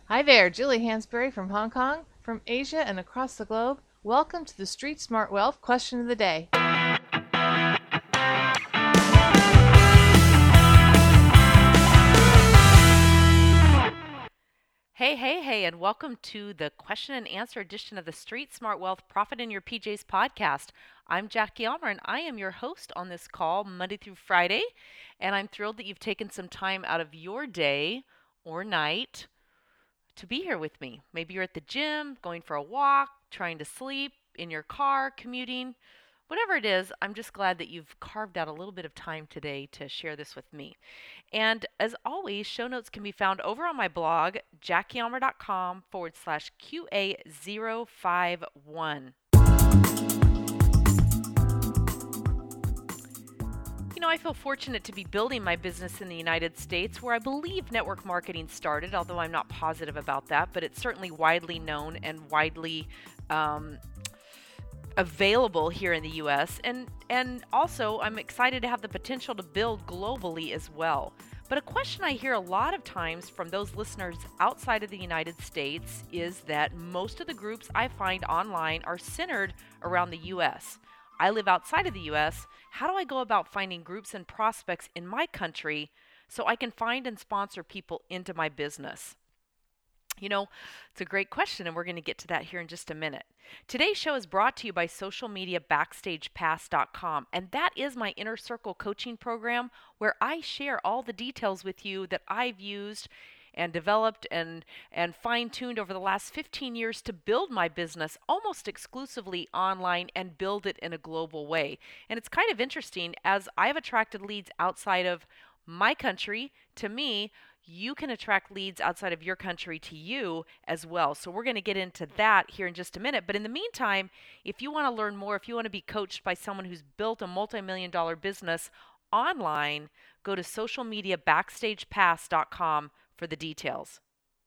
Hi there, Julie Hansberry from Hong Kong, from Asia and across the globe. Welcome to the Street Smart Wealth Question of the Day. Hey, and welcome to the question and answer edition of the Street Smart Wealth Profit in Your PJs podcast. I'm Jackie Elmer, and I am your host on this call Monday through Friday. And I'm thrilled that you've taken some time out of your day or night to be here with me. Maybe you're at the gym, going for a walk, trying to sleep, in your car, commuting. Whatever it is, I'm just glad that you've carved out a little bit of time today to share this with me. And as always, show notes can be found over on my blog, JackieElmer.com/QA051. I feel fortunate to be building my business in the United States, where I believe network marketing started, although I'm not positive about that, but it's certainly widely known and widely available here in the U.S. And also, I'm excited to have the potential to build globally as well. But a question I hear a lot of times from those listeners outside of the United States is that most of the groups I find online are centered around the U.S. I live outside of the U.S. How do I go about finding groups and prospects in my country so I can find and sponsor people into my business? It's a great question, and we're going to get to that here in just a minute. Today's show is brought to you by socialmediabackstagepass.com, and that is my Inner Circle coaching program where I share all the details with you that I've used and developed and fine-tuned over the last 15 years to build my business almost exclusively online and build it in a global way. And it's kind of interesting, as I've attracted leads outside of my country to me, you can attract leads outside of your country to you as well. So we're going to get into that here in just a minute. But in the meantime, if you want to learn more, if you want to be coached by someone who's built a multi-million-dollar business online, go to socialmediabackstagepass.com for the details.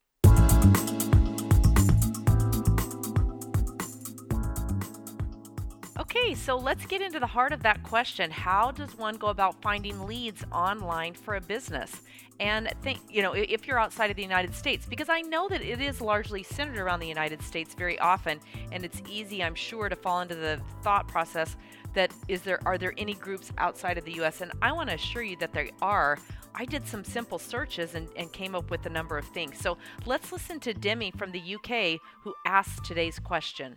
Okay, so let's get into the heart of that question. How does one go about finding leads online for a business? And if you're outside of the United States, because I know that it is largely centered around the United States very often, and it's easy, I'm sure, to fall into the thought process that are there any groups outside of the U.S.? And I want to assure you that there are. I did some simple searches and came up with a number of things. So let's listen to Demi from the UK who asked today's question.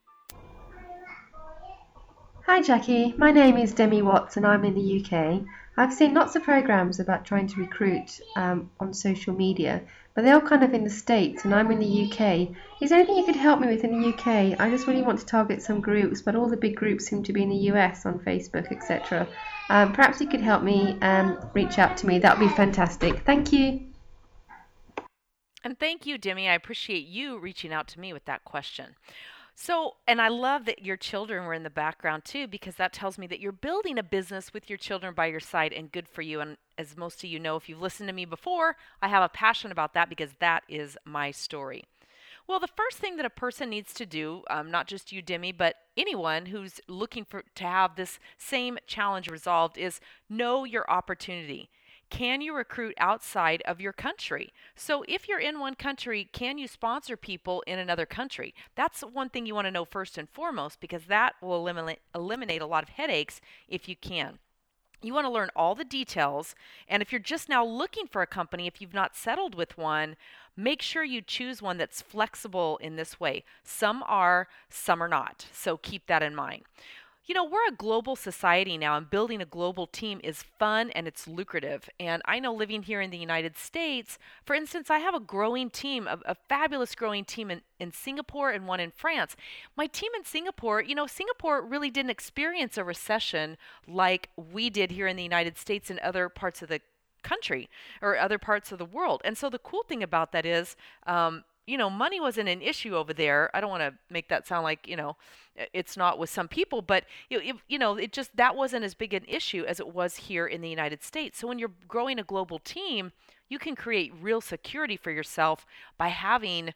Hi Jackie, my name is Demi Watts and I'm in the UK. I've seen lots of programs about trying to recruit on social media, but they're all kind of in the States and I'm in the UK. Is there anything you could help me with in the UK? I just really want to target some groups, but all the big groups seem to be in the US on Facebook, etc. Perhaps you could help me reach out to me. That would be fantastic. Thank you. And thank you, Demi. I appreciate you reaching out to me with that question. So, and I love that your children were in the background too, because that tells me that you're building a business with your children by your side, and good for you. And as most of you know, if you've listened to me before, I have a passion about that because that is my story. Well, the first thing that a person needs to do, not just you, Demi, but anyone who's looking to have this same challenge resolved, is know your opportunity. Can you recruit outside of your country? So if you're in one country, can you sponsor people in another country? That's one thing you want to know first and foremost, because that will eliminate a lot of headaches if you can. You want to learn all the details, and if you're just now looking for a company, if you've not settled with one, make sure you choose one that's flexible in this way. Some are, some are not, so keep that in mind. We're a global society now, and building a global team is fun and it's lucrative. And I know living here in the United States, for instance, I have a growing team, a fabulous growing team in Singapore and one in France. My team in Singapore, Singapore really didn't experience a recession like we did here in the United States and other parts of the country or other parts of the world. And so the cool thing about that is, money wasn't an issue over there. I don't want to make that sound like, it's not with some people, but it just, that wasn't as big an issue as it was here in the United States. So when you're growing a global team, you can create real security for yourself by having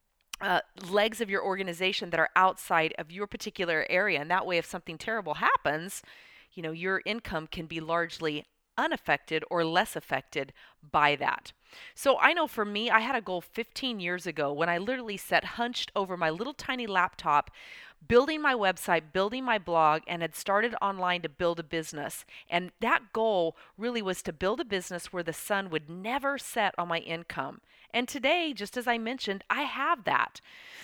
legs of your organization that are outside of your particular area. And that way, if something terrible happens, your income can be largely unaffected or less affected by that. So I know for me, I had a goal 15 years ago when I literally sat hunched over my little tiny laptop, building my website, building my blog, and had started online to build a business. And that goal really was to build a business where the sun would never set on my income. And today, just as I mentioned, I have that.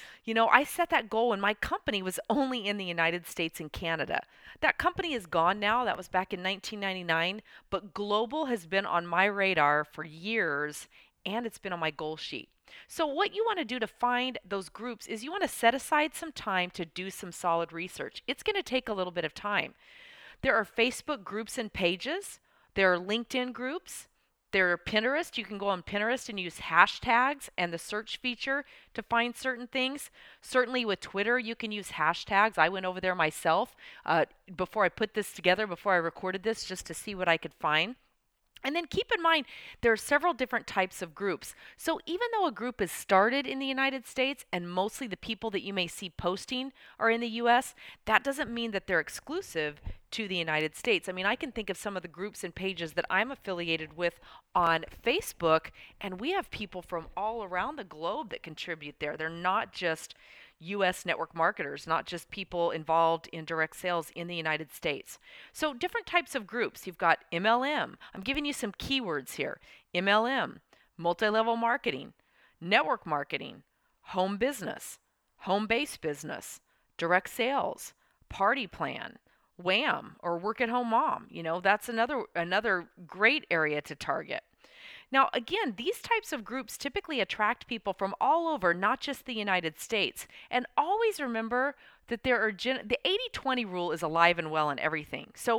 I set that goal when my company was only in the United States and Canada. That company is gone now. That was back in 1999. But global has been on my radar for years, and it's been on my goal sheet. So what you want to do to find those groups is you want to set aside some time to do some solid research. It's going to take a little bit of time. There are Facebook groups and pages. There are LinkedIn groups. There are Pinterest. You can go on Pinterest and use hashtags and the search feature to find certain things. Certainly with Twitter, you can use hashtags. I went over there myself before I put this together, before I recorded this, just to see what I could find. And then keep in mind, there are several different types of groups. So even though a group is started in the United States and mostly the people that you may see posting are in the US, that doesn't mean that they're exclusive to the United States. I mean, I can think of some of the groups and pages that I'm affiliated with on Facebook, and we have people from all around the globe that contribute there. They're not just US network marketers, not just people involved in direct sales in the United States. So different types of groups. You've got MLM. I'm giving you some keywords here. MLM, multi-level marketing, network marketing, home business, home-based business, direct sales, party plan, WHAM, or work at home mom. That's another great area to target. Now, again, these types of groups typically attract people from all over, not just the United States. And always remember that the 80-20 rule is alive and well in everything. So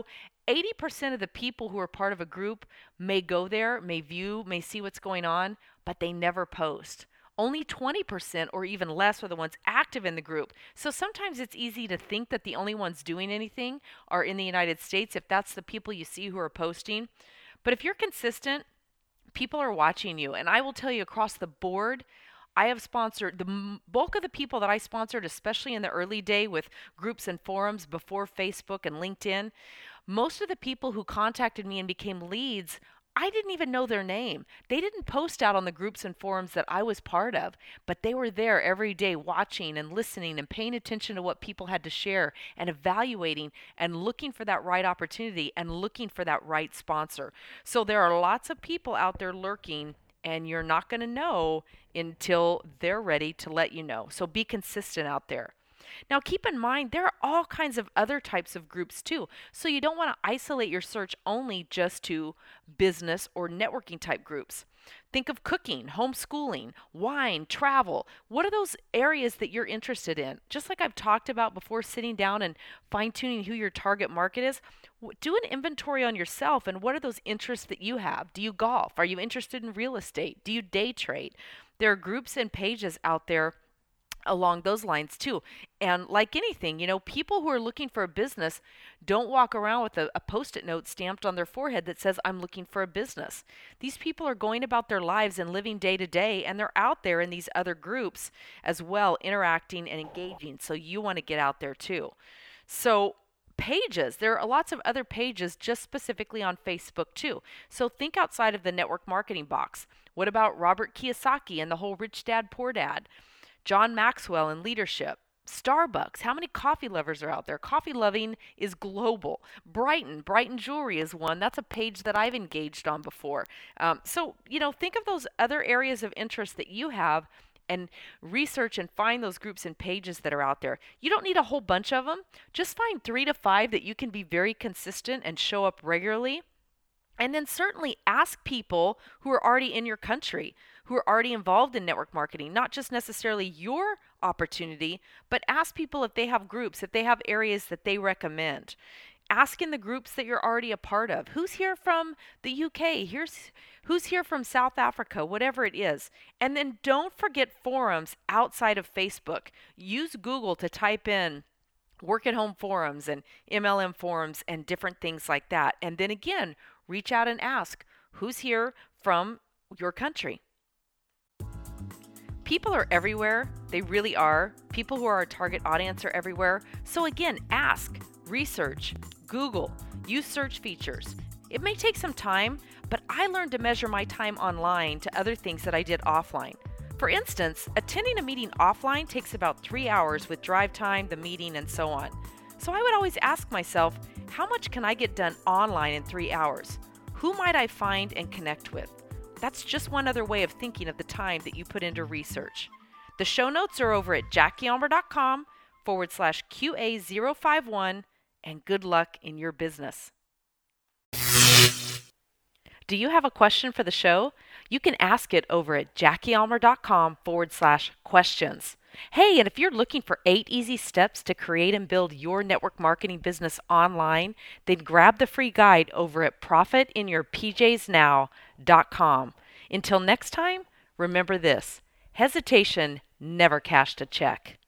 80% of the people who are part of a group may go there, may view, may see what's going on, but they never post. Only 20% or even less are the ones active in the group. So sometimes it's easy to think that the only ones doing anything are in the United States if that's the people you see who are posting. But if you're consistent, people are watching you. And I will tell you across the board, I have sponsored the bulk of the people that I sponsored, especially in the early day with groups and forums before Facebook and LinkedIn. Most of the people who contacted me and became leads, I didn't even know their name. They didn't post out on the groups and forums that I was part of, but they were there every day watching and listening and paying attention to what people had to share and evaluating and looking for that right opportunity and looking for that right sponsor. So there are lots of people out there lurking, and you're not going to know until they're ready to let you know. So be consistent out there. Now, keep in mind, there are all kinds of other types of groups too. So you don't want to isolate your search only just to business or networking type groups. Think of cooking, homeschooling, wine, travel. What are those areas that you're interested in? Just like I've talked about before, sitting down and fine-tuning who your target market is, do an inventory on yourself and what are those interests that you have? Do you golf? Are you interested in real estate? Do you day trade? There are groups and pages out there along those lines too. And like anything, people who are looking for a business don't walk around with a post-it note stamped on their forehead that says, I'm looking for a business. These people are going about their lives and living day to day, and they're out there in these other groups as well, interacting and engaging. So you want to get out there too. So pages, there are lots of other pages just specifically on Facebook too. So think outside of the network marketing box. What about Robert Kiyosaki and the whole Rich Dad, Poor Dad? John Maxwell and leadership. Starbucks. How many coffee lovers are out there? Coffee loving is global. Brighton Jewelry is one. That's a page that I've engaged on before. So think of those other areas of interest that you have and research and find those groups and pages that are out there. You don't need a whole bunch of them. Just find 3 to 5 that you can be very consistent and show up regularly. And then certainly ask people who are already in your country, who are already involved in network marketing, not just necessarily your opportunity, but ask people if they have groups, if they have areas that they recommend. Ask in the groups that you're already a part of. Who's here from the UK? Who's here from South Africa, whatever it is. And then don't forget forums outside of Facebook. Use Google to type in work at home forums and MLM forums and different things like that. And then again, reach out and ask, who's here from your country? People are everywhere. They really are. People who are our target audience are everywhere. So again, ask, research, Google, use search features. It may take some time, but I learned to measure my time online to other things that I did offline. For instance, attending a meeting offline takes about 3 hours with drive time, the meeting, and so on. So I would always ask myself, how much can I get done online in 3 hours? Who might I find and connect with? That's just one other way of thinking of the time that you put into research. The show notes are over at JackieUlmer.com/QA051, and good luck in your business. Do you have a question for the show? You can ask it over at JackieUlmer.com/questions. Hey, and if you're looking for 8 easy steps to create and build your network marketing business online, then grab the free guide over at profitinyourpjsnow.com. Until next time, remember this: hesitation never cashed a check.